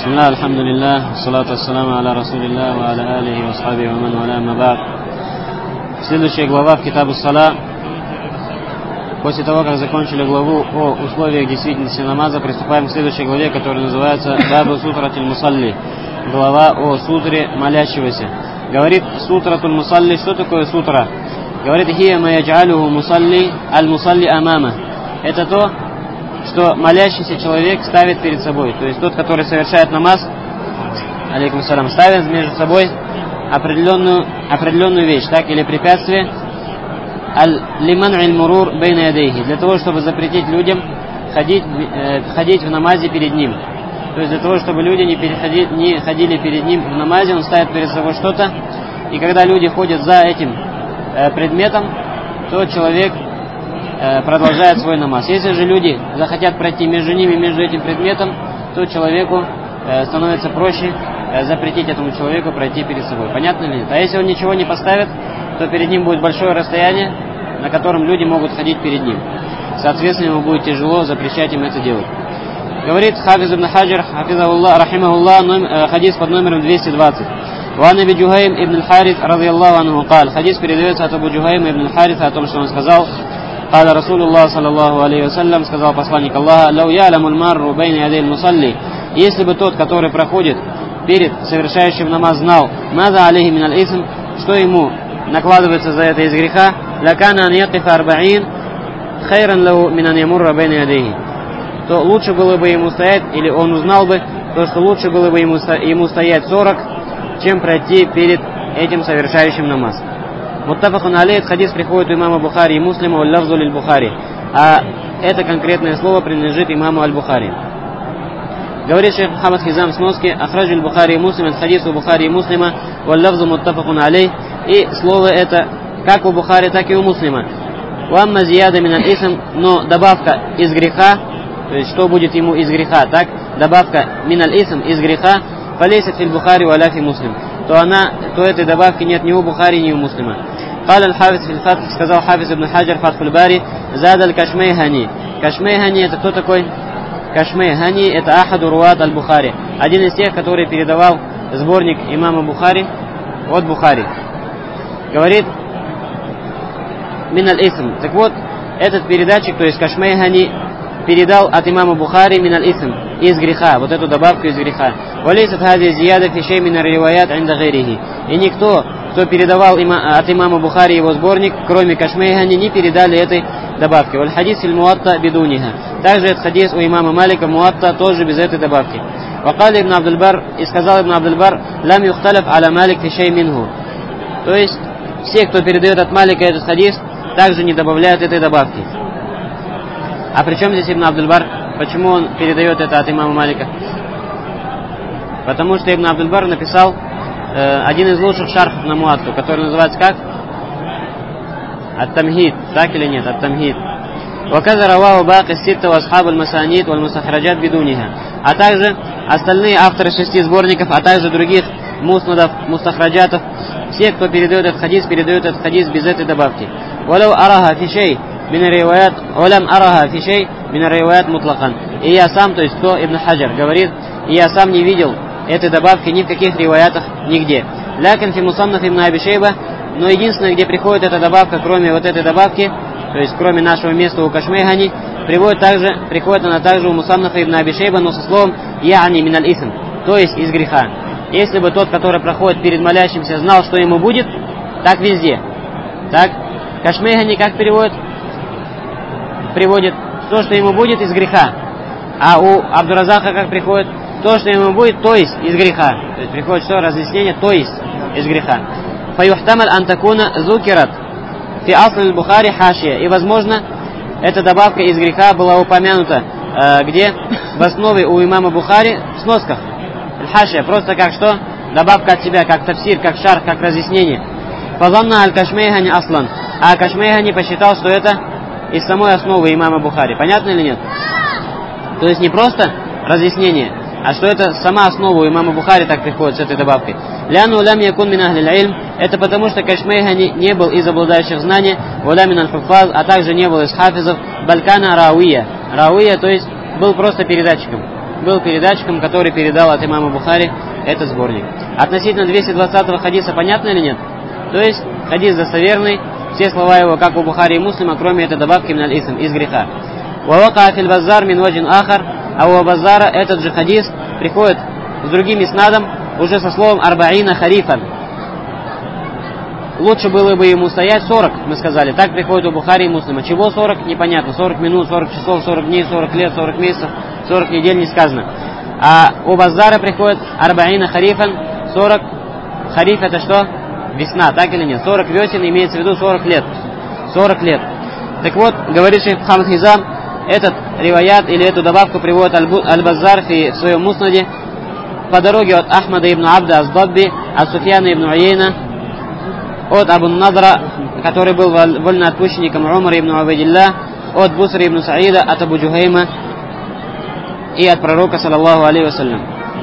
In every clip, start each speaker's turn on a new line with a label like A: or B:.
A: Бисмилlah, альхамдулиллах, салату ассаламу аля расулиллах, ва аля алихи ва асхабихи ва ман валя ама ба'д. Следующая глава в Китабу Сала. После того, как закончили главу о условиях действительности намаза, приступаем к следующей главе, которая называется Бабу Сутратуль Мусалли. Глава о сутре молящегося. Говорит Сутратуль Мусалли. Что такое сутра? Говорит: хия ма яджалюху мусалли аль-мусалли амама. Это то, что молящийся человек ставит перед собой. То есть тот, который совершает намаз, алейкум салам, ставит между собой определенную вещь, так, или препятствие, лиман мурур бейна ядейхи, для того, чтобы запретить людям ходить в намазе перед ним. То есть для того, чтобы люди не ходили перед ним в намазе, он ставит перед собой что-то, и когда люди ходят за этим предметом, то человек продолжает свой намаз. Если же люди захотят пройти между ними, между этим предметом, то человеку становится проще запретить этому человеку пройти перед собой. Понятно ли? А если он ничего не поставит, то перед ним будет большое расстояние, на котором люди могут ходить перед ним. Соответственно, ему будет тяжело запрещать им это делать. Говорит Хафиз ибн Хаджар, рахимахуллах, хадис под номером 220. Ван Аби Джухайм ибн аль-Харис, радийаллаху анху, кал. Хадис передается от Абу Джухайма ибн аль-Хариса о том, что он сказал: قال رسول الله صلى الله عليه وسلم, сказал посланник Аллаха: لو يعلم المار بين يدي المصلي, если бы тот, который проходит перед совершающим намаз, знал, ماذا عليه من الإثم, что ему накладывается за это из греха, لكان أن يقف 40 خيرا له من أن يمر بين يديه, то лучше было бы ему стоять, или он узнал бы то, что лучше было бы ему стоять 40, чем пройти перед этим совершающим намаз. Муттафакун алейх, хадис приходит у имама Бухари и Муслима, валлафзу лиль Бухари. А это конкретное слово принадлежит имаму аль-Бухари. Говорит шейх Мухаммад Хизам в сноске: ахраджу аль-Бухари и Муслим, от хадису Бухари и Муслима, валлафзу муттафакун алейх. И слово это как у Бухари, так и у Муслима. Вамма зияда мин аль-исм, но добавка из греха, то есть что будет ему из греха, так? Добавка мин аль-исм, из греха, фалейсат фил Бухари валя фи Муслим, то этой добавки нет ни у Бухари, ни у Муслима. قال الحافظ في الفتح, сказал Хафиз ибн Хаджар, Фатхуль Бари, зад аль-Кашмейхани. Кашмейхани это кто такой? Кашмейхани это ахаду руат аль-Бухари, один из тех, который передавал сборник имама Бухари от Бухари. Говорит: мин аль-исм. Так вот, этот передатчик, то есть Кашмейхани, передал от имама Бухари мин аль-исм, из греха, вот эту добавку из греха. Валейсат хади зияда фи шей мин ар-риваят инда гайрихи. И никто, кто передавал от имама Бухари его сборник, кроме Кашмейхани, не передали этой добавки. Валь хадис фил муатта бидуниха. Также этот хадис у имама Малика муатта тоже без этой добавки. Вакали ибн Абдуль-Бар, и сказал ибн Абдуль-Бар: лам юхталаф аля Малик фи шей минху. То есть все, кто передает от Малика этот хадис, также не добавляют этой добавки. А при чем здесь ибн Абдуль-Бар? Почему он передает это от имама Малика? Потому что ибн Абдуль-Бар написал один из лучших шархов на Муатту, который называется как? Ат-Тамхид. Так или нет? Ат-Тамхид. Ваказа раваху баки ситта ва асхабу аль-масанид валь мустахраджат бидуниха. А также остальные авторы 6 сборников, а также других муснадов, мустахраджатов, все, кто передает этот хадис без этой добавки. Валау араха фи шей мин ар-риваят, улам араха фи шей мин ар-риваят мутлакан. И я сам, то есть кто? Ибн Хаджар говорит, и я сам не видел этой добавки ни в каких риваятах, нигде. Лякин фи мусаннаф ибн Аби Шейба, но единственное, где приходит эта добавка, кроме вот этой добавки, то есть кроме нашего места у Кашмейхани, приходит она также у мусаннафа ибн Аби Шейба, но со словом я'ни мин аль-исм, то есть из греха. Если бы тот, который проходит перед молящимся, знал, что ему будет, так везде. Так, Кашмейхани как приводит то, что ему будет из греха. А у Абдуразаха как приходит? То, что ему будет, то есть из греха. То есть приходит что? Разъяснение, то есть из греха. Фаюхтамаль антакуна зукират фи асль Бухари хашия. И возможно, эта добавка из греха была упомянута где? В основе у имама Бухари в сносках. Хашия, просто как что? Добавка от себя, как тафсир, как шарх, как разъяснение. Фазанна аль-Кашмейхани аслан. А Кашмейхани посчитал, что это из самой основы имама Бухари. Понятно или нет? То есть не просто разъяснение, а что это сама основа у имама Бухари так приходит с этой добавкой. Ляну лям якун мин ахлил илм. Это потому, что Кашмейхани не был из обладающих знаний, валя мин аль-хуфаз, а также не был из хафизов, балькана рауия. Рауия, то есть был просто передатчиком. был передатчиком, который передал от имама Бухари этот сборник. Относительно 220-го хадиса понятно или нет? То есть хадис достоверный, все слова его, как у Бухари и Муслима, кроме этой добавки миналь исм, из греха. Вавака фил базар мин ваджин ахар, а у базара этот же хадис приходит с другим иснадом, уже со словом арбаина харифан. Лучше было бы ему стоять 40, мы сказали. Так приходит у Бухари и Муслима. Чего 40? Непонятно. 40 минут, 40 часов, 40 дней, 40 лет, 40 месяцев, 40 недель не сказано. А у Базара приходит арбаина харифан, 40. Хариф это что? Весна, так или нет? 40 весен, имеется в виду 40 лет. 40 лет. Так вот, говорит шейх Мухаммад Хизам, этот риваят или эту добавку приводит Аль-Базар в своем муснаде по дороге от Ахмада ибн Абда аз-Дабби, от Суфьяна ибн Уейна, от Абу Надра, который был вольноотпущенником Умара ибн Убайдилля, от Бусри ибн Саида, от Абу Джухайма и от пророка, саллаллаху алейхи вассалям.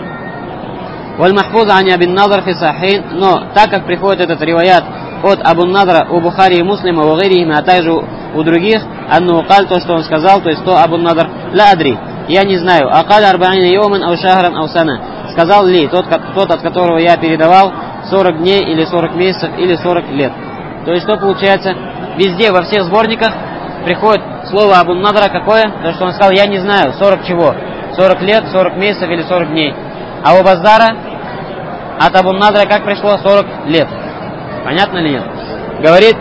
A: Валь-Махфуз ани Абин Надр фи Сахин, но так как приходит этот риваят от Абу Надра у Бухари и Муслима, у Гайрихима, а также у других, анну каль, то, что он сказал, то есть то Абу Надр, ла адри, я не знаю, акаль арбаина йоман ау шахран ау сана, сказал ли тот, от которого я передавал 40 дней или 40 месяцев или 40 лет. То есть что получается? Везде, во всех сборниках приходит слово Абу Надра какое? То, что он сказал, я не знаю, 40 чего? 40 лет, 40 месяцев или 40 дней. А у Базара от Абу Надра как пришло? 40 лет. Понятно ли нет? Говорит,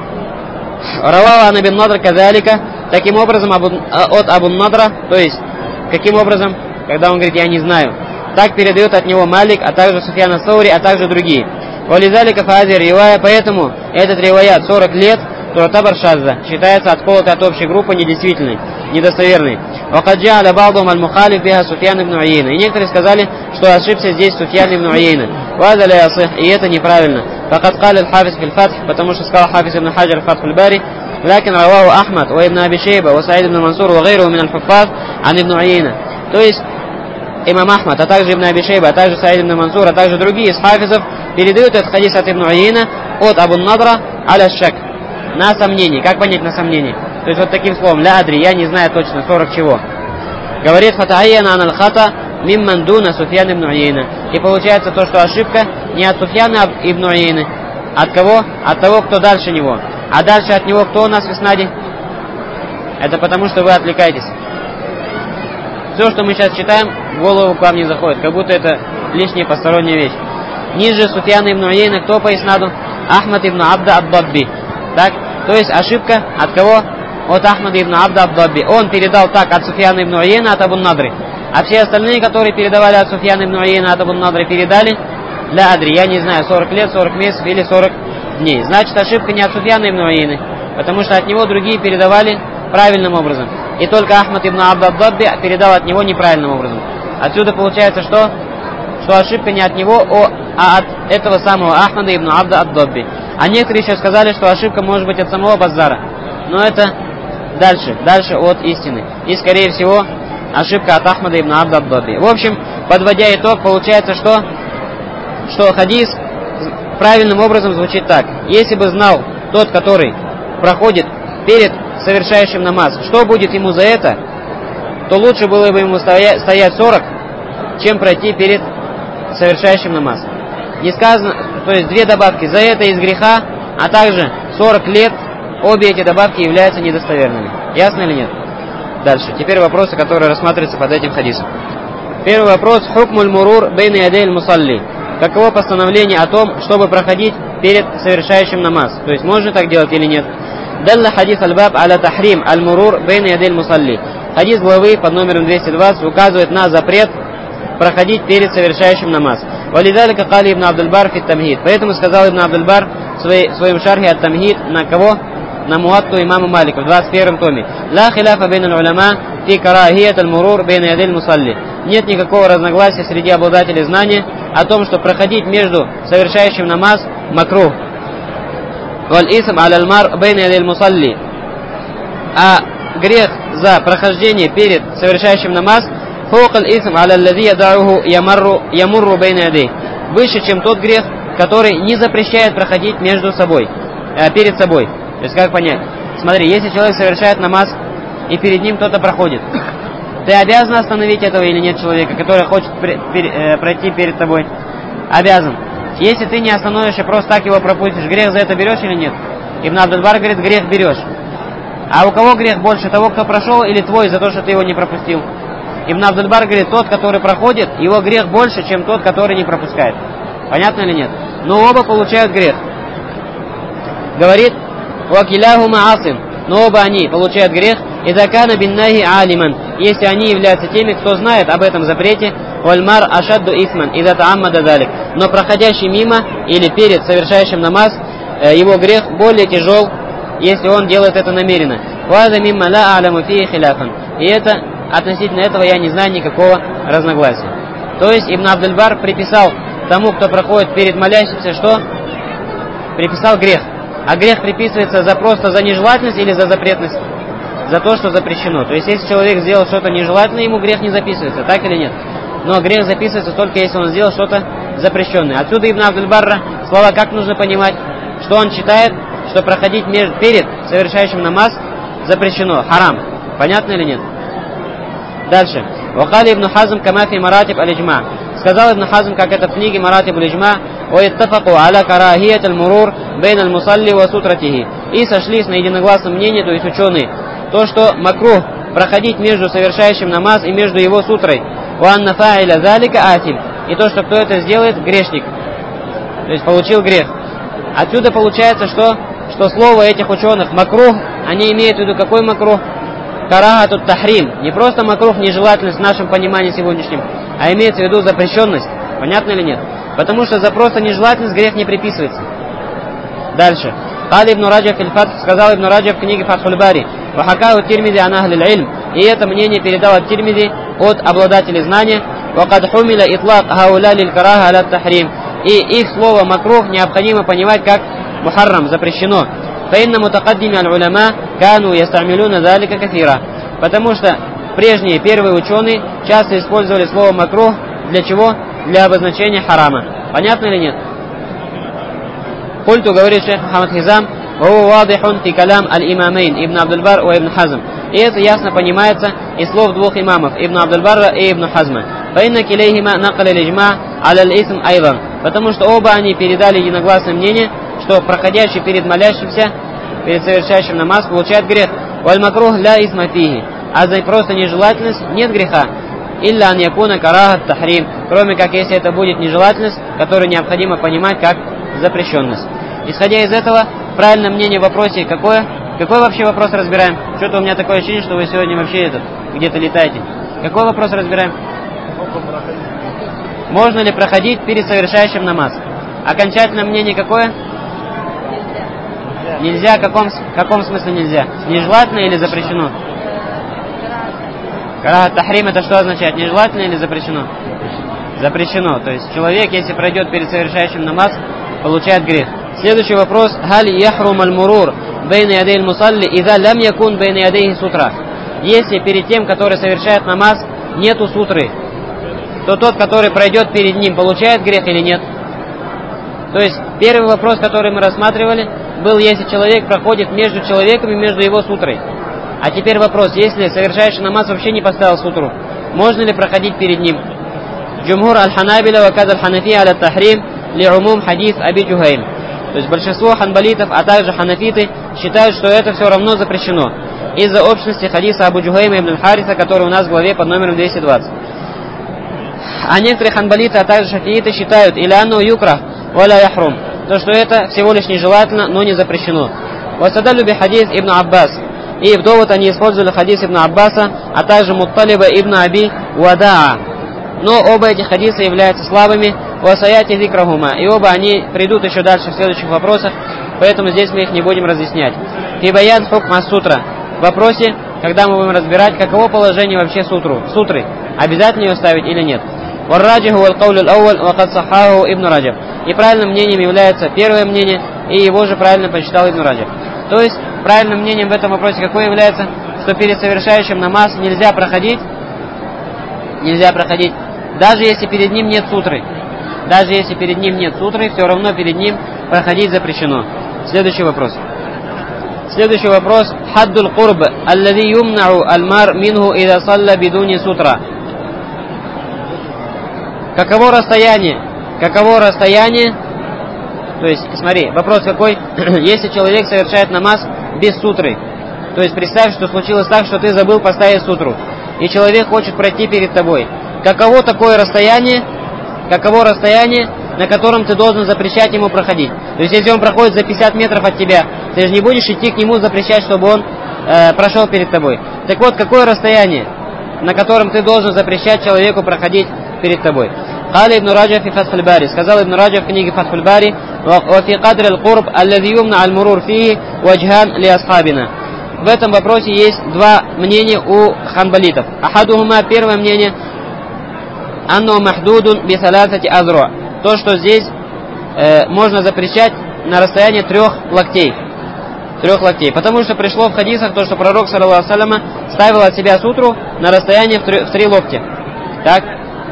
A: равава ан Абин Надр кадалика, таким образом от Абу Надра, то есть, каким образом? Когда он говорит, я не знаю. Так передает от него Малик, а также Суфьян ас-Саури, а также другие. Вализалика фаазир ривая, поэтому этот риваят 40 лет, туратабар шазза, считается отколотой от общей группы недействительной, недостоверной. Вакаджа аля балдум аль-мухалиф биха Суфьян ибн Уейна. И некоторые сказали, что ошибся здесь Суфьян ибн Уейна. Ваза ля ясих, и это неправильно. Факад каль аль-хафиз фил фатх, потому что сказал хафиз ибн Хаджар в Фатхуль Бари, лакин равау Ахмад, ва ибн Аби Шейба, ва Саид ибн Мансур, ва гайру мин аль-хуффаз, ан ибн Уейна. То есть, имам Ахмад, а также ибн Аби Шейба, а также Саид ибн Мансур, а также другие из хафизов передают этот хадис от ибн Уейна, от Абу Надра, аля шак, на сомнение. Как понять на сомнение? То есть вот таким словом, ля адри, я не знаю точно, 40 чего. Говорит, фатаайяна ан аль-хата мимман дуна Суфьян ибн Уейна. И получается то, что ошибка не от Суфьяна ибн Уейны. От кого? От того, кто дальше него. А дальше от него кто у нас в иснаде? Это потому, что вы отвлекаетесь. Все, что мы сейчас читаем, в голову к вам не заходит, как будто это лишняя посторонняя вещь. Ниже Суфьяна ибн Уейна кто по иснаду? Ахмад ибн Абда ад-Дабби. Так? То есть ошибка от кого? От Ахмада ибн Абда ад-Дабби. Он передал так от Суфьяна ибн Уейна, от Абу Надры. А все остальные, которые передавали от Суфьяна ибн Уейна, от Абу Надры, передали для адри, я не знаю, 40 лет, 40 месяцев или 40 дней. Значит, ошибка не от Суфьяна ибн Уейны, потому что от него другие передавали правильным образом. И только Ахмад ибн Абда ад-Дабби передал от него неправильным образом. Отсюда получается что? Что ошибка не от него, а от этого самого Ахмада ибн Абда ад-Дабби. А некоторые еще сказали, что ошибка может быть от самого Базара. Но это дальше от истины. И скорее всего ошибка от Ахмада ибн Абда ад-Дабби. В общем, подводя итог, получается что хадис правильным образом звучит так. Если бы знал тот, который проходит перед совершающим намаз, что будет ему за это, то лучше было бы ему стоять 40, чем пройти перед совершающим намаз. Не сказано, то есть две добавки за это из греха, а также 40 лет, обе эти добавки являются недостоверными. Ясно или нет? Дальше. Теперь вопросы, которые рассматриваются под этим хадисом. Первый вопрос. Хукмуль мурур бейна ядейль мусалли. Каково постановление о том, чтобы проходить перед совершающим намаз? То есть можно так делать или нет? Далла хадис аль-баб аля тахрим аль-мурур бейна ядейль мусалли. Хадис главы под номером 220 указывает на запрет проходить перед совершающим намаз. Валидалика кали ибн Абдул-Бар фи тамхид. Поэтому сказал ибн Абдул-Бар в своем шархе от тамхид на кого? На муатту имама Малика в 21 томе. Ла хиляфа бейн аль-уляма фи карахият аль-мурур бейна ядейль мусалли. Нет никакого разногласия среди обладателей знания о том, что проходить между совершающим намаз макрух. Валь исм аль-мар бейна ядейль мусалли. А грех за прохождение перед совершающим намаз выше, чем тот грех, который не запрещает проходить перед собой. То есть как понять? Смотри, если человек совершает намаз, и перед ним кто-то проходит, Ты обязан остановить этого или нет человека, который хочет пройти перед тобой? Обязан. Если ты не остановишь и просто так его пропустишь, грех за это берешь или нет? Ибн Абдуль-Бар говорит, грех берешь. А у кого грех больше, того, кто прошел, или твой за то, что ты его не пропустил? Ибн Абдуль-Бар говорит, тот, который проходит, его грех больше, чем тот, который не пропускает. Понятно или нет? Но оба получают грех. Говорит, «Вакиляхума асин», но оба они получают грех, «Иза кана биннахи алиман», если они являются теми, кто знает об этом запрете, «Вальмар ашадду исман, иза тааммада далик», но проходящий мимо или перед совершающим намаз, его грех более тяжел, если он делает это намеренно. «Ваза мимма ла а'ламу фии хиляфан», и это, относительно этого я не знаю никакого разногласия. То есть Ибн Абдуль-Бар приписал тому, кто проходит перед молящимся, что? Приписал грех. А грех приписывается просто за нежелательность или за запретность? За то, что запрещено. То есть, если человек сделал что-то нежелательное, ему грех не записывается, так или нет? Но грех записывается только если он сделал что-то запрещенное. Отсюда Ибн Абдуль-Барра слова как нужно понимать, что он считает, что проходить перед совершающим намаз запрещено, харам. Понятно или нет? Дальше. Вакали Ибн Хазм камафи маратиб аль-иджма. Сказал Ибн Хазм, как это в книге Маратиб аль-иджма, «Уиттафаку аля карахият аль-мурур бейн аль-мусалли ва сутратихи». И сошлись на единогласном мнении, то есть ученые, то, что макрух проходить между совершающим намаз и между его сутрой. «Ва анна фа'iля залика атим». И то, что кто это сделает, грешник. То есть получил грех. Отсюда получается, что слово этих ученых макрух, они имеют в виду какой макрух? Карахатут тахрим. Не просто макрух, нежелательность в нашем понимании сегодняшнем, а имеется в виду запрещенность. Понятно или нет? Потому что за просто нежелательность грех не приписывается. Дальше. Кали Ибн Раджаб сказал Ибн Раджаб в книге Фатхуль Бари, «Вахакау Тирмизи ан ахлил ильм». И это мнение передал от Тирмизи от обладателей знания. «Вакад хумиля итлак хауля лиль караха аля тахрим». И их слово макрух необходимо понимать как мухаррам, запрещено. فإن متقدم العلماء كانوا يستعملون ذلك كثيرا. Потому что прежние первые ученые часто использовали слово макрух для чего? Для обозначения харама. Понятно или нет? Культу, говорит шейх Мухаммад Хизам, وهو واضح في كلام الإمامين ابن عبد البر وابن حزم. И это ясно понимается из слов двух имамов, Ибн Абдуль-Барра и Ибн Хазма. فإن كليهما نقل الإجماع على الإثم أيضا. Потому что оба они передали единогласное мнение, что проходящий перед молящимся, перед совершающим намаз, получает грех. «Валь-макрух ля исма фихи». А за просто нежелательность нет греха. «Илля ан якуна карахат тахрим». Кроме как, если это будет нежелательность, которую необходимо понимать как запрещенность. Исходя из этого, правильное мнение в вопросе какое? Какой вообще вопрос разбираем? Что-то у меня такое ощущение, что вы сегодня вообще где-то летаете. Какой вопрос разбираем? Можно ли проходить перед совершающим намаз? Окончательное мнение какое? Нельзя. В каком смысле нельзя? Нежелательно или запрещено? Карахат тахрим это что означает? Нежелательно или запрещено? Запрещено. То есть человек, если пройдет перед совершающим намаз, получает грех. Следующий вопрос. Халь яхрум аль-мурур бейна ядей аль-мусалли иза лям якун бейна ядейхи сутра. Если перед тем, который совершает намаз, нету сутры, то тот, который пройдет перед ним, получает грех или нет? То есть первый вопрос, который мы рассматривали, был, если человек проходит между человеком и между его сутрой. А теперь вопрос, если совершающий намаз вообще не поставил сутру, можно ли проходить перед ним? Джумхур аль-Ханабиля ва кад аль-Ханафи аля тахрим ли умум хадис Аби Джухайм. То есть большинство ханбалитов, а также ханафиты считают, что это все равно запрещено из-за общности хадиса Абу Джухайма ибн Хариса, который у нас в главе под номером 220. А некоторые ханбалиты, а также шафииты считают или анну юкра валя яхрум, то что это всего лишь нежелательно, но не запрещено. Васадалю би хадис ибн Аббас. И в довод они использовали хадис ибн Аббаса, а также Мутталиба ибн Аби Вадаа. Но оба эти хадиса являются слабыми, васаяти зикрахума, и оба они придут еще дальше в следующих вопросах, поэтому здесь мы их не будем разъяснять. Фибаян хукма сутра. В вопросе, когда мы будем разбирать, каково положение вообще сутры, обязательно ее ставить или нет. Варраджиху валь каулю ал-ауаль вакад сахаху ибн Раджаб. И правильным мнением является первое мнение, и его же правильно посчитал ибн Раджаб. То есть, правильным мнением в этом вопросе какое является, что перед совершающим намаз нельзя проходить, даже если перед ним нет сутры. Даже если перед ним нет сутры, все равно перед ним проходить запрещено. Следующий вопрос. Следующий вопрос. Хаддул курб, аллади юмнау аль-мар минху ида салла бидуни сутра. Каково расстояние? То есть, смотри, вопрос какой? Если человек совершает намаз без сутры, то есть представь, что случилось так, что ты забыл поставить сутру, и человек хочет пройти перед тобой. Каково расстояние, на котором ты должен запрещать ему проходить? То есть, если он проходит за 50 метров от тебя, ты же не будешь идти к нему запрещать, чтобы он прошел перед тобой. Так вот, какое расстояние, на котором ты должен запрещать человеку проходить перед тобой? Кали ибн Раджаб фи Фатхуль Бари. Сказал ибн Раджаб в книге Фатхуль Бари: «Ва фи кадри аль-курб, аллади юмна аль-мурур фихи, ваджхан ли асхабина». В этом вопросе есть два мнения у ханбалитов. Ахадухума, первое мнение, анну махдудун би саласати азруа. То, что здесь можно запрещать на расстоянии 3 локтей. 3 локтей. Потому что пришло в хадисах то, что пророк, саллаллаху алейхи ва саллям, ставил от себя сутру на расстоянии в 3 локтя. Так?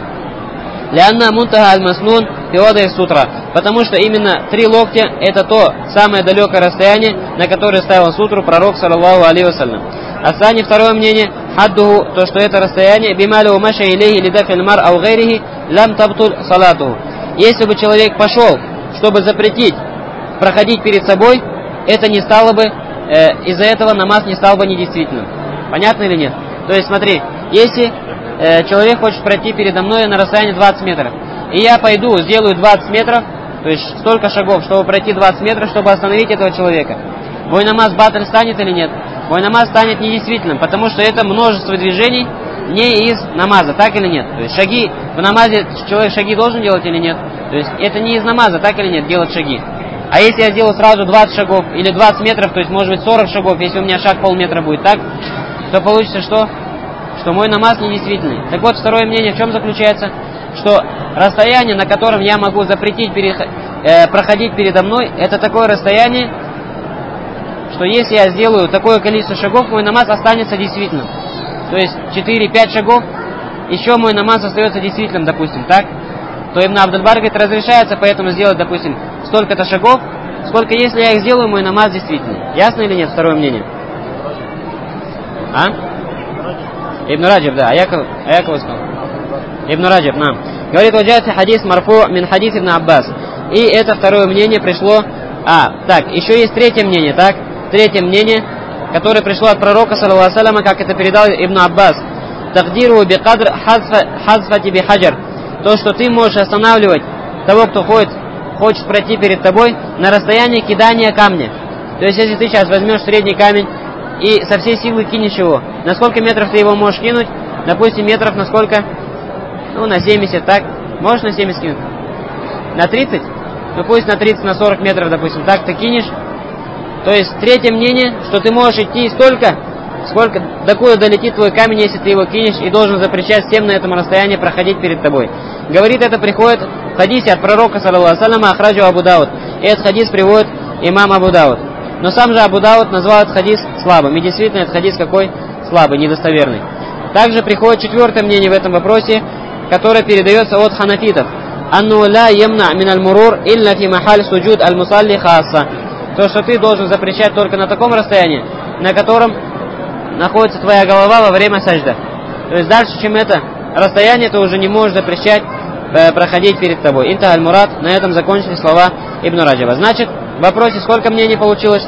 A: Лянна мунтаха аль-маснун фиодай сутра. Потому что именно 3 локтя это то самое далекое расстояние, на которое ставил сутру пророк, саллаллаху алейхи ва саллям. Асани, второе мнение, хаддуху, то, что это расстояние, бималю маша илейхи лидафиль мар ау гайрихи, лам табтуль салатуху. Если бы человек пошел, чтобы запретить проходить перед собой, это не стало бы, из-за этого намаз не стал бы недействительным. Понятно или нет? То есть смотри, если человек хочет пройти передо мной на расстоянии 20 метров, и я пойду, сделаю 20 метров, то есть столько шагов, чтобы пройти 20 метров, чтобы остановить этого человека, мой намаз батль станет или нет? Мой намаз станет недействительным, потому что это множество движений не из намаза, так или нет? То есть шаги, в намазе человек шаги должен делать или нет? То есть это не из намаза, так или нет, делать шаги. А если я сделаю сразу 20 шагов или 20 метров, то есть может быть 40 шагов, если у меня шаг полметра будет, так, то получится что? Что мой намаз недействительный. Так вот, второе мнение в чем заключается? Что расстояние, на котором я могу запретить проходить передо мной, это такое расстояние, что если я сделаю такое количество шагов, мой намаз останется действительным. То есть 4-5 шагов, еще мой намаз остается действительным, допустим, так? То Ибн Абдуль-Бар говорит, разрешается поэтому сделать, допустим, столько-то шагов, сколько если я их сделаю, мой намаз действительный. Ясно или нет, второе мнение? Ибн Раджаб, да. А я кого сказал? Ибн Раджаб, нам. Говорит, ваджати хадис марфу мин хадис Ибн Аббас. И это второе мнение пришло... так, еще есть третье мнение, так? Третье мнение, которое пришло от пророка, саллаллаху алейхи ва саллям, как это передал Ибн Аббас. Тагдиру би кадр хазфати би хаджар. То, что ты можешь останавливать того, кто хочет пройти перед тобой, на расстоянии кидания камня. То есть, если ты сейчас возьмешь средний камень и со всей силы кинешь его, на сколько метров ты его можешь кинуть? Допустим, метров на сколько? Ну, на 70, так? Можешь на 70 кинуть? На 30? Ну, пусть на 30, на 40 метров, допустим, так ты кинешь. То есть, третье мнение, что ты можешь идти столько, сколько, докуда долетит твой камень, если ты его кинешь, и должен запрещать всем на этом расстоянии проходить перед тобой. Говорит, это приходит в хадисе от пророка, саллаллаху алейхи ва саллям, ахраджу Абу Дауд. И этот хадис приводит имам Абу Дауд. Но сам же Абу Дауд назвал этот хадис слабым. И действительно, этот хадис какой? Слабый, недостоверный. Также приходит четвертое мнение в этом вопросе, которое передается от ханафитов. Анну ла ямна мин аль-мурур илля фи махаль суджуд аль-мусалли хасса. То, что ты должен запрещать только на таком расстоянии, на котором находится твоя голова во время сажда. То есть дальше, чем это расстояние, ты уже не можешь запрещать проходить перед тобой. Инта аль-мурад. На этом закончили слова Ибн Раджаба. Значит, в вопросе сколько мнений получилось?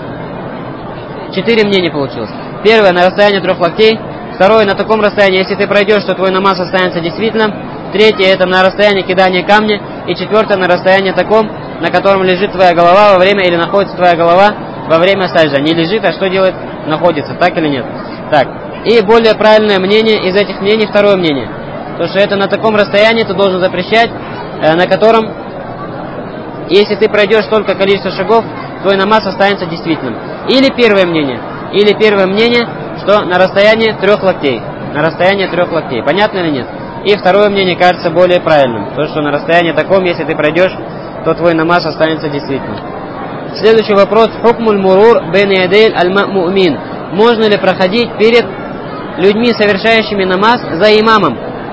A: 4 мнения получилось. Первое, на расстоянии 3 локтей. Второе, на таком расстоянии, если ты пройдешь, то твой намаз останется действительным. Третье, это на расстоянии кидания камня. И четвертое, на расстоянии таком, на котором лежит твоя голова во время, или находится твоя голова во время сажда. Не лежит, а что делает? Находится, так или нет? Так. И более правильное мнение из этих мнений, второе мнение. То, что это на таком расстоянии ты должен запрещать, на котором, если ты пройдешь столько количества шагов, твой намаз останется действительным. Или первое мнение, что на расстоянии 3 локтей. На расстоянии 3 локтей. Понятно или нет? И второе мнение кажется более правильным. То, что на расстоянии таком, если ты пройдешь, то твой намаз останется действительным. Следующий вопрос. Хукмуль мурур бен ядейль аль-му'мин. Можно ли проходить перед людьми, совершающими намаз, за имамом?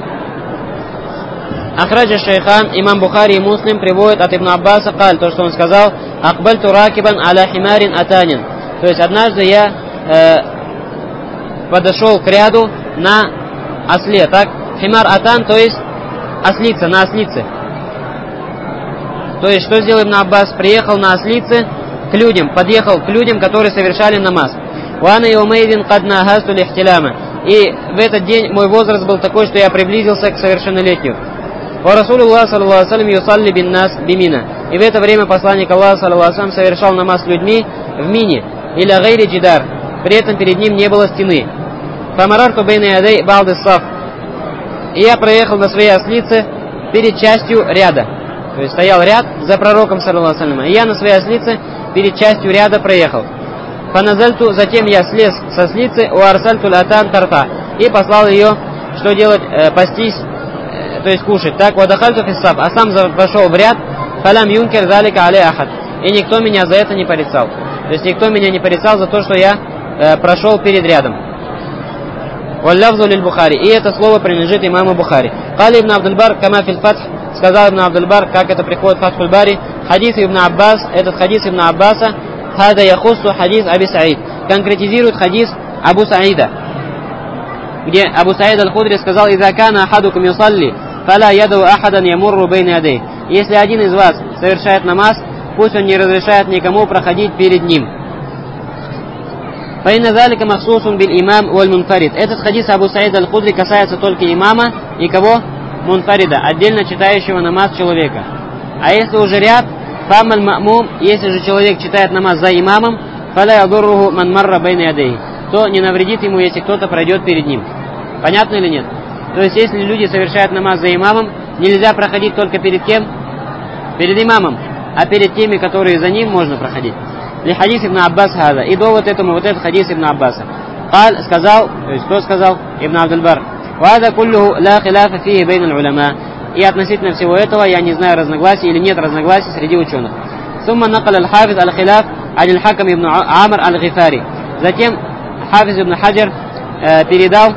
A: Ахраджа шейхан, имам Бухари и Муслим приводят от Ибн Аббаса, то, что он сказал, акбальту ракибан аля химарин атанин. То есть однажды я подошел к ряду на осле, так? Химар атан, то есть ослица, на ослице. То есть что сделал Ибн Аббас? Приехал на ослице к людям, подъехал к людям, которые совершали намаз. Вана йомейдин кад нагасту лихтиляма. И в этот день мой возраст был такой, что я приблизился к совершеннолетию. Ва Расулуллах саллаллаху алейхи ва саллям юсалли бин нас бимина. И в это время посланник Аллаха саллаллаху алейхи ва саллям совершал намаз с людьми в Мине. Иля гайри джидар. При этом перед ним не было стены. Фамарарту бейна ядей ба'д ас-саф. И я проехал на своей ослице перед частью ряда. То есть стоял ряд за пророком саллаллаху алейхи ва саллям. И я на своей ослице перед частью ряда проехал. Фаназальту, затем я слез со ослицы, у арсальту латан тарта, и послал ее, что делать, пастись, то есть кушать. Так, вадахальту фиссаб, а сам вошел в ряд, фалям юнкер залика але ахад. И никто меня за это не порицал. То есть никто меня не порицал за то, что я прошел перед рядом. Валлавзу лиль Бухари. И это слово принадлежит имаму Бухари. Кали ибн Абдул-Бар, кама фил фатх, сказал ибн Абдул-Бар, как это приходит в Фатхуль Бари, хадис ибн Аббас, этот хадис ибн Аббаса, хада яхуссу хадис Аби Саид, конкретизирует хадис Абу Саида, где Абу Саид аль-Худри сказал: «Иза кана ахадукум юсалли, фала яду ахадан ямурру бейна ядей». Если один из вас совершает намаз, пусть он не разрешает никому проходить перед ним. Фаинна залика махсусун биль имам валь мунфарид. Этот хадис Абу Саид аль-Худри касается только имама и кого? Мунфарида, отдельно читающего намаз человека. А если уже ряд, фамаль ма'мум, если же человек читает намаз за имамом, фала ядурруху ман марра бейна ядей, то не навредит ему, если кто-то пройдет перед ним. Понятно или нет? То есть, если люди совершают намаз за имамом, нельзя проходить только перед кем? Перед имамом. А перед теми, которые за ним, можно проходить. Ли хадис ибн Аббас хада. И довод этому вот этот хадис ибн Аббаса. Каль сказал, то есть кто сказал? Ибн Абдул-Бар. Вада куллюху ла хиляфа фихи бейн аль-уляма. И относительно всего этого я не знаю разногласий или нет разногласий среди ученых. Сумма накал аль-хафиз аль-хиляф аль-хакам ибн Амр аль-Гифари. Затем Хафиз ибн Хаджар передал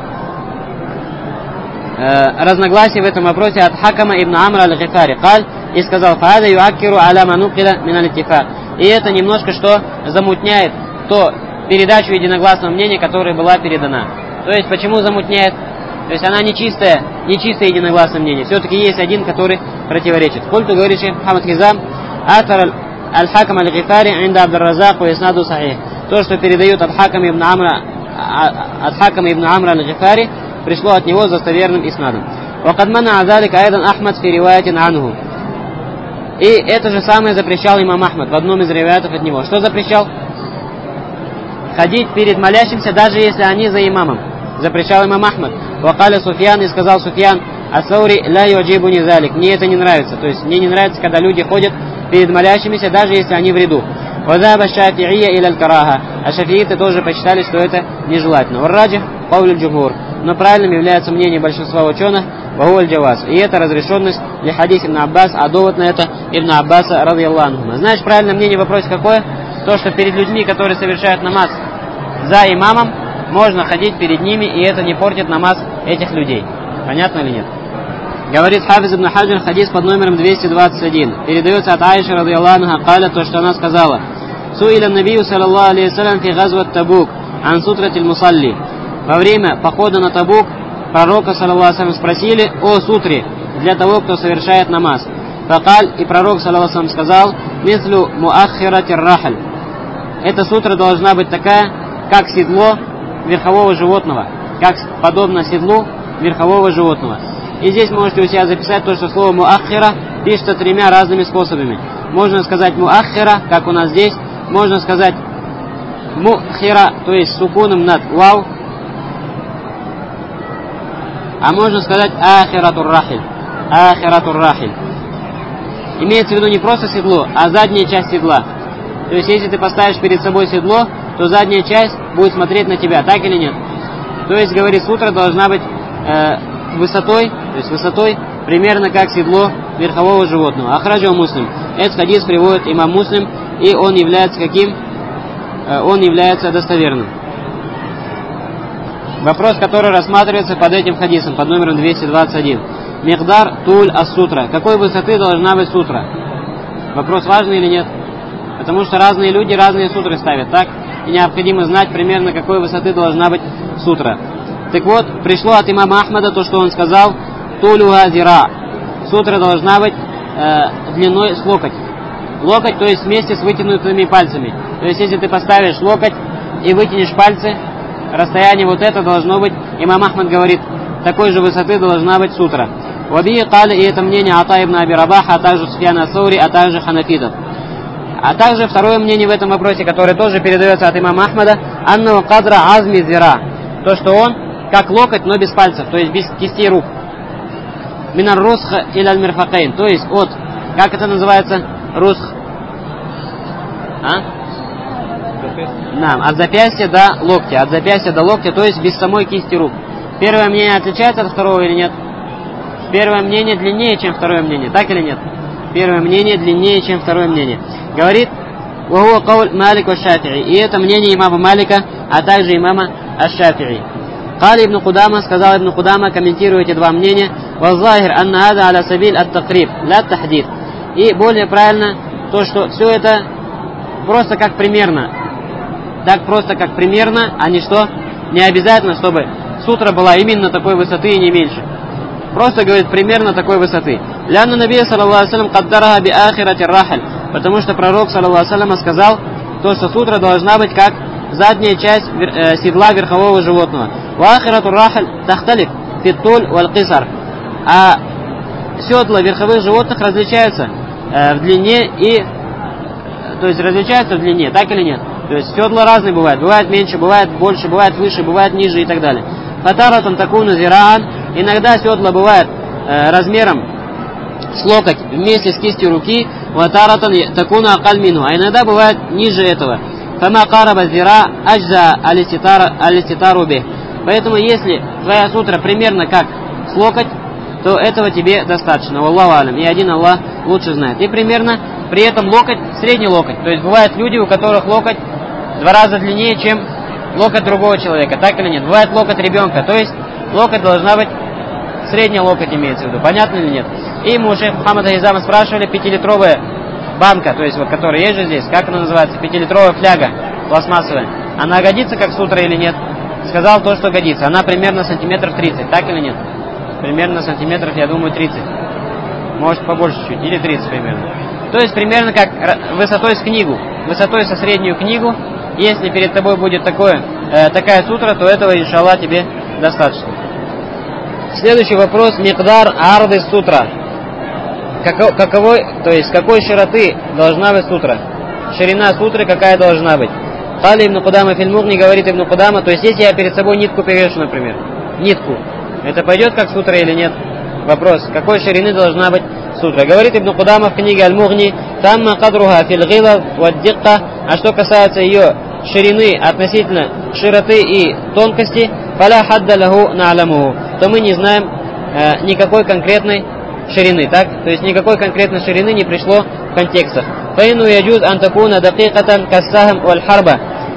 A: разногласия в этом вопросе от Хакама ибн Амра аль-Гифари. Каль и сказал: «Фаада юаккиру аля манукиля мин аль-иттифак». И это немножко что замутняет то передачу единогласного мнения, которая была передана. То есть почему замутняет? То есть она нечистое единогласное мнение. Все-таки есть один, который противоречит. Культу говорит шейх Мухаммад Хизам: «Атар аль-Хакам аль-Гифари инда Абдур-Разак ва иснаду сахих». То, что передают от Хакама ибн Амра аль-Гифари, пришло от него с достоверным иснадом. وقد منع ذلك أيضا أحمد في رواية عنه. И это же самое запрещал имам Ахмад в одном из риваятов от него. Что запрещал? Ходить перед молящимся, даже если они за имамом. Запрещал имам Ахмад. Вакаля Суфьян, и сказал Суфьян: «Ас-Саури ля юджибуни залик». Мне это не нравится. То есть мне не нравится, когда люди ходят перед молящимися, даже если они в ряду. Вазаба шафи'ия иля аль-караха. А шафииты тоже посчитали, что это нежелательно. Варраджих каулю джумхур. Но правильным является мнение большинства ученых, вахуаль джаваз. И это разрешенность для хадис ибн Аббас, а довод на это ибн Аббаса радийаллаху анху. Знаешь, правильное мнение в вопросе какое? То, что перед людьми, которые совершают намаз за имамом, можно ходить перед ними, и это не портит намаз этих людей. Понятно или нет? Говорит Хафиз ибн Хаджар, хадис под номером 221. Передается от Аиши радийаллаху анха, каля, то, что она сказала: «Суиля набию саллаллаху алейхи ва саллям фи газват Табук ан сутратил мусалли». Во время похода на Табук пророка саллаллаху алейхи ва саллям спросили о сутре для того, кто совершает намаз. Факаль, и пророк саллаллаху алейхи ва саллям сказал: «Мислю муаххиратир рахаль». Эта сутра должна быть такая, как седло верхового животного, как подобно седлу верхового животного. И здесь можете у себя записать то, что слово муаххира пишется тремя разными способами. Можно сказать муаххира, как у нас здесь. Можно сказать муххира, то есть с сукуном над вау. А можно сказать ахиратур рахиль. Ахиратур рахиль. Имеется в виду не просто седло, а задняя часть седла. То есть если ты поставишь перед собой седло, то задняя часть будет смотреть на тебя, так или нет? То есть, говорит, сутра должна быть высотой примерно как седло верхового животного. Ахраджа муслим. Этот хадис приводит имам Муслим, и он является каким? Он является достоверным. Вопрос, который рассматривается под этим хадисом, под номером 221. Мигдар туль ас-сутра. Какой высоты должна быть сутра? Вопрос важный или нет? Потому что разные люди разные сутры ставят, так? И необходимо знать примерно, какой высоты должна быть сутра. Так вот, пришло от имама Ахмада то, что он сказал: тулюха зира. Сутра должна быть длиной с локоть. Локоть, то есть вместе с вытянутыми пальцами. То есть, если ты поставишь локоть и вытянешь пальцы, расстояние вот это должно быть, имам Ахмад говорит, такой же высоты должна быть сутра. Ваби кали, и это мнение Ата ибн Аби Рабаха, а также Суфьяна ас-Саури, а также ханафитов. А также второе мнение в этом вопросе, которое тоже передается от имама Ахмада, аннау кадра азми зира. То, что он как локоть, но без пальцев, то есть без кистей рук. Минар русха или аль-мирфакейн, то есть от, как это называется, русх? От запястья до локтя, от запястья до локтя, то есть без самой кисти рук. Первое мнение отличается от второго или нет? Первое мнение длиннее, чем второе мнение, так или нет? Первое мнение длиннее, чем второе мнение. Говорит, «Вахуа кауль Малик ва Шафи'i». И это мнение имама Малика, а также имама аш-Шафи'i. Кали ибн Кудама, сказал ибн Кудама, комментируя эти два мнения, «Ваззахир анна ада аля сабиль ат-такриб, ля тахдид». И более правильно то, что все это просто как примерно. Так просто как примерно, а не что? Не обязательно, чтобы сутра была именно такой высоты и не меньше. Просто говорит примерно такой высоты. Лянна набия саллаллаху алейхи вассалям каддараха би ахирати рахаль. Потому что пророк саллаллаху алейхи вассалям сказал, то, что сутра должна быть как задняя часть седла верхового животного. Ва ахирату рахаль тахталиф фиттуль валь кисар. А седла верховых животных различаются в длине и... То есть различаются в длине, так или нет? То есть седла разные бывают. Бывает меньше, бывает больше, бывает выше, бывает ниже и так далее. Фатаратан такуну зираан. Иногда седла бывают размером с локоть вместе с кистью руки. Ватаратан такуну акаль мину. А иногда бывает ниже этого. Фама караба зира аджза алиститару бих. Поэтому если твоя сутра примерно как с локоть, то этого тебе достаточно. Валлаху алям. И один Аллах лучше знает. И примерно при этом локоть, средний локоть. То есть бывают люди, у которых локоть в 2 раза длиннее, чем локоть другого человека. Так или нет? Бывает локоть ребенка. То есть локоть должна быть, средний локоть имеется в виду. Понятно или нет? И мы у шейха Мухаммада Хизама спрашивали, 5-литровая банка, то есть вот которая есть же здесь, как она называется? 5-литровая фляга пластмассовая. Она годится как сутра или нет? Сказал то, что годится. Она примерно сантиметров 30. Так или нет? Примерно сантиметров, я думаю, 30. Может побольше чуть, или 30 примерно. То есть примерно как высотой с книгу. Высотой со среднюю книгу. Если перед тобой будет такая сутра, то этого, иншаллах, тебе достаточно. Следующий вопрос. Микдар арды сутра. То есть какой широты должна быть сутра? Ширина сутры какая должна быть? Кали ибн Кудама фильмугни, говорит ибн Кудама, то есть если я перед собой нитку повешу, например, нитку, это пойдет как сутра или нет? Вопрос, какой ширины должна быть сутра? Говорит ибн Кудама в книге Аль-Мугни, тамма кадруха фил гила ваддикка, а что касается ее ширины относительно широты и тонкости, фаля хадда лаху на'ламуху, то мы не знаем никакой конкретной ширины, так? То есть никакой конкретной ширины не пришло в контекстах. Фаину яджуз антакуна дакикатан кассахам валь харба.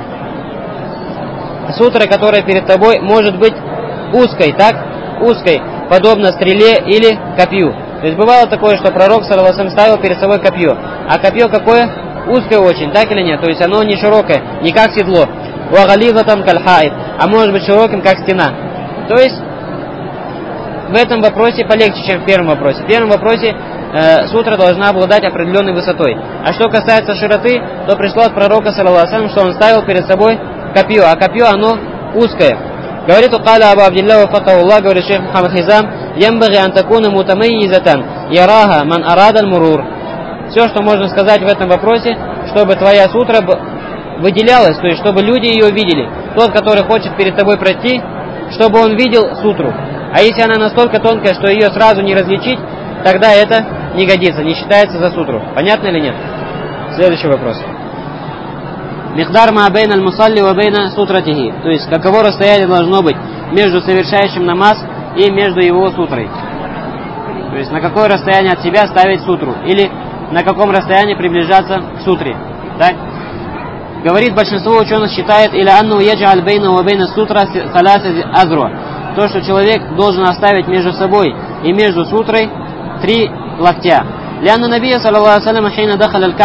A: Сутра, которая перед тобой, может быть узкой, так? Узкой, подобно стреле или копью. То есть бывало такое, что пророк саллаллаху алейхи вассалям ставил перед собой копье. А копье какое? Узкое очень, так или нет? То есть оно не широкое, не как седло. Вагализатан кальхаид. А может быть широким, как стена. То есть в этом вопросе полегче, чем в первом вопросе. В первом вопросе сутра должна обладать определенной высотой. А что касается широты, то пришло от пророка саллаллаху алейхи вассалям, что он ставил перед собой копье. А копье оно узкое. Говорит Укаля Абу Абдилля вафакахуллах, говорит шейх Мухаммад Хизам, ямбаги антакуна мутамайизатан ярага ман арадаль мурур. Все, что можно сказать в этом вопросе, чтобы твоя сутра выделялась, то есть чтобы люди ее видели. Тот, который хочет перед тобой пройти, чтобы он видел сутру. А если она настолько тонкая, что ее сразу не различить, тогда это не годится, не считается за сутру. Понятно или нет? Следующий вопрос. Михдар ма бейна аль-мусалли ва бейна сутратихи. То есть каково расстояние должно быть между совершающим намаз и между его сутрой. То есть на какое расстояние от себя ставить сутру. Или на каком расстоянии приближаться к сутре. Так? Говорит, большинство ученых считает, или анну яджаль бейна ва бейна сутра саласа азруа. То, что человек должен оставить между собой и между сутрой 3 локтя. Лянна набия саллаллаху алейхи ва саллям хейна дахал аль-Кааба,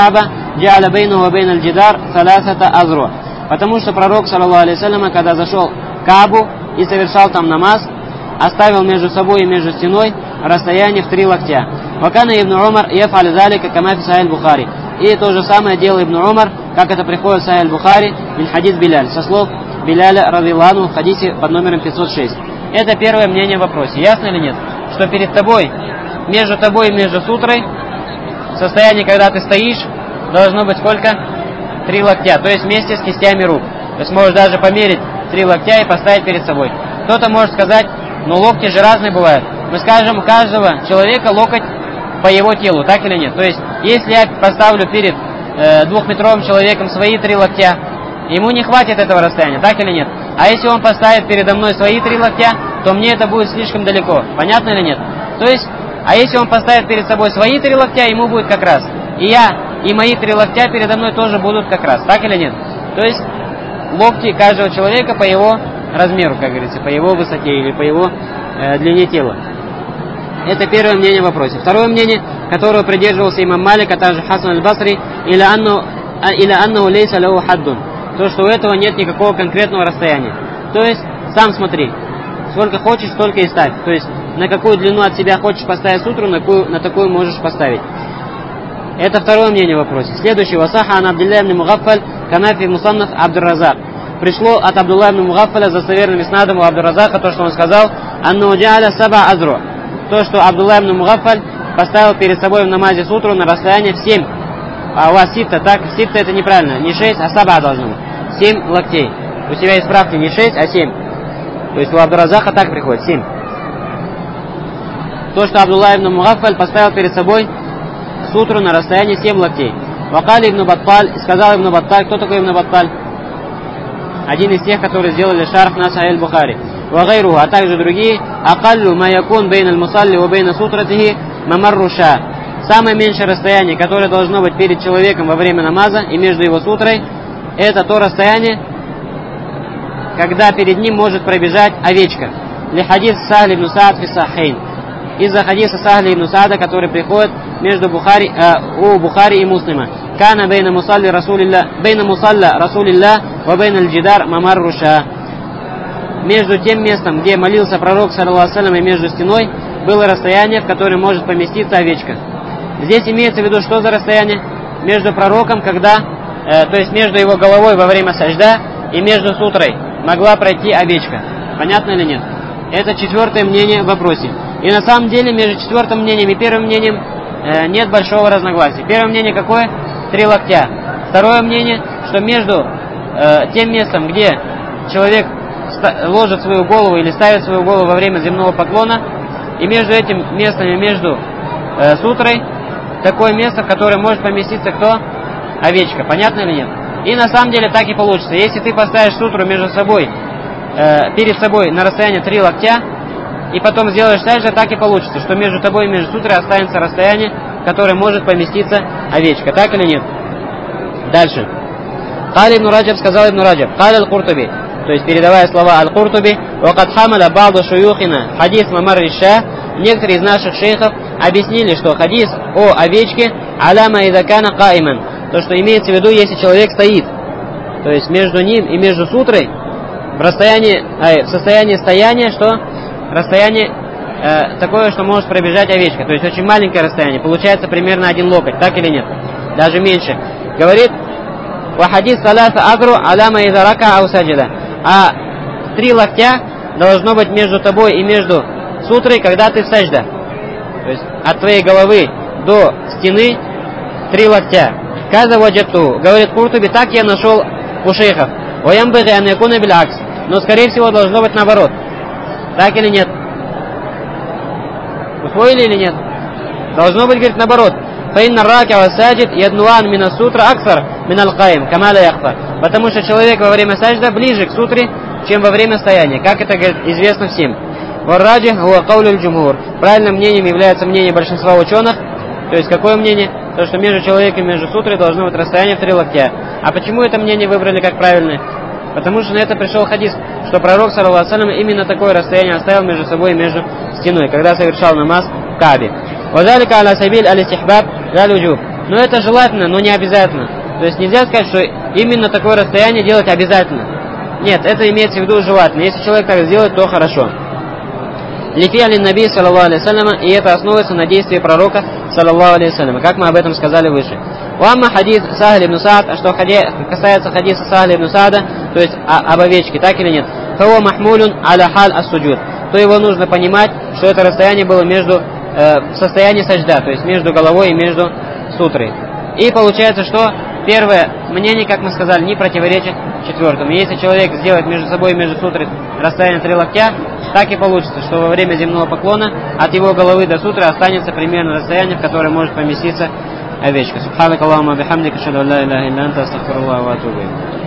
A: джа'аля бейнаху ва бейналь джидар саласата азру. Потому что пророк, саллаллаху алейхи вассалям, когда зашел в Каабу и совершал там намаз, оставил между собой и между стеной расстояние в 3 локтя. Вакана ибн Умар яф'аль залика кама фи Сахих Бухари. И то же самое делал ибн Умар, как это приходит в Сахих Бухари, мин хадис Биляль, со слов Биляля радиллаху анху в хадисе под номером 506. Это первое мнение в вопросе. Ясно или нет? Что перед тобой, между тобой и между сутрой, в состоянии, когда ты стоишь, должно быть сколько? 3 локтя, то есть вместе с кистями рук. То есть можешь даже померить 3 локтя и поставить перед собой. Кто-то может сказать, но локти же разные бывают. Мы скажем, у каждого человека локоть по его телу, так или нет? То есть, если я поставлю перед 2-метровым человеком свои 3 локтя, ему не хватит этого расстояния, так или нет? А если он поставит передо мной свои 3 локтя, то мне это будет слишком далеко. Понятно или нет? То есть, а если он поставит перед собой свои 3 локтя, ему будет как раз. И я, и мои 3 локтя передо мной тоже будут как раз, так или нет? То есть, локти каждого человека по его размеру, как говорится, по его высоте или по его длине тела. Это первое мнение в вопросе. Второе мнение, которого придерживался имам Малик, а также Хасан аль-Басри, или аннаху лейса лаху хаддун. То, что у этого нет никакого конкретного расстояния. То есть, сам смотри, сколько хочешь, столько и ставь. То есть, на какую длину от себя хочешь поставить сутру, на такую можешь поставить. Это второе мнение в вопросе. Следующий. Васаха ан Абдилля ибн Мугаффаль канафи мусаннаф Абдур-Разак. Пришло от Абдулла ибн Мугаффаля за соверенным иснадом у Абдур-Разака, то, что он сказал, анну джа'аля саба азру. То, что Абдулла ибн Мугаффаль поставил перед собой в намазе сутру на расстояние в 7. А у вас ситта, так? Ситта это неправильно. Не 6, а саба должно быть. 7 локтей. У тебя есть справки не 6, а 7. То есть у Абдур-Разака так приходит, 7. То, что Абдулла ибн Мугаффаль поставил перед собой сутру на расстоянии 7 локтей. Вакали ибн Батталь, сказал ибн Батталь, кто такой ибн Батталь? Один из тех, которые сделали шарх на Сахих Бухари. Вагайру, а также другие. Акаллу ма якун бейн аль-мусалли ва бейна сутратихи мамарру ша. Самое меньшее расстояние, которое должно быть перед человеком во время намаза и между его сутрой, это то расстояние, когда перед ним может пробежать овечка. Ли хадис Сахли ибн Саад фи Сахейн. Из-за хадиса Сахли ибн Саада, который приходит между у Бухари и Муслима. Кана бейна мусалла Расулилля ва бейна аль-джидар мамарру ша. Между тем местом, где молился пророк, саллаллаху алейхи ва саллям, и между стеной, было расстояние, в которое может поместиться овечка. Здесь имеется в виду, что за расстояние? Между пророком, то есть между его головой во время сажда и между сутрой могла пройти овечка. Понятно или нет? Это четвертое мнение в вопросе. И на самом деле между четвертым мнением и первым мнением нет большого разногласия. Первое мнение какое? 3 локтя. Второе мнение, что между тем местом, где человек ложит свою голову или ставит свою голову во время земного поклона, и между этим местом и между сутрой такое место, в которое может поместиться кто? Овечка. Понятно или нет? И на самом деле так и получится. Если ты поставишь сутру между собой, перед собой на расстояние 3 локтя, и потом сделаешь сажда, так и получится, что между тобой и между сутрой останется расстояние, в которое может поместиться овечка. Так или нет? Дальше. Кали ибн Раджаб, сказал ибн Раджаб, кали аль-Куртуби, то есть передавая слова аль-Куртуби, вакад хамаля ба'ду шуюхина хадис мамар риша, некоторые из наших шейхов объяснили, что хадис о овечке аляма идакана каиман, то, что имеется в виду, если человек стоит, то есть между ним и между сутрой в состоянии стояния, что расстояние такое, что может пробежать овечка, то есть очень маленькое расстояние, получается примерно 1 локоть, так или нет? Даже меньше. Говорит, вахадис саласа агру аляма изарака аусаджида. А 3 локтя должно быть между тобой и между сутрой, когда ты в сажда. То есть от твоей головы до стены 3 локтя. Каза ваджату, говорит Куртуби, так я нашел у шейхов. Ваямбэги анякуна билякс. Но скорее всего должно быть наоборот. Так или нет? Усвоили или нет? Должно быть, говорит, наоборот. Фаинна раки ва саджид яднуан мина сутра аксар минал каим, камаля яхфа. Потому что человек во время саджда ближе к сутре, чем во время стояния. Как это, говорит, известно всем. Варраджи хуа каулюль джумхур. Правильным мнением является мнение большинства ученых. То есть какое мнение? То, что между человеком и между сутрой должно быть расстояние в 3 локтя. А почему это мнение выбрали как правильное? Потому что на это пришел хадис, что пророк, саллаллаху алейхи ва саллям, именно такое расстояние оставил между собой и между стеной, когда совершал намаз в Каабе. وذلك على سبيل الاستحباب لا الوجوب. Но это желательно, но не обязательно. То есть нельзя сказать, что именно такое расстояние делать обязательно. Нет, это имеется в виду желательно. Если человек так сделает, то хорошо. Лифиали наби, саллаллаху алейхи, и это основывается на действии пророка, саллаллаху алейхи, как мы об этом сказали выше. Уамма хадис Сахаль ибн Саад, а что касается хадиса Сахаля ибн Саада, то есть об овечке, так или нет, фава махмулюн аля халь ас-суджуд, то его нужно понимать, что это расстояние было между в состоянии сажда, то есть между головой и между сутрой. И получается, что первое мнение, как мы сказали, не противоречит четвертому. Если человек сделает между собой и между сутрой расстояние 3 локтя, так и получится, что во время земного поклона от его головы до сутры останется примерно расстояние, в которое может поместиться овечка. Субханак Аллахумма бихамдика, ашхаду ан ла иляха илля анта, астагфируллаха ва атубу илейх.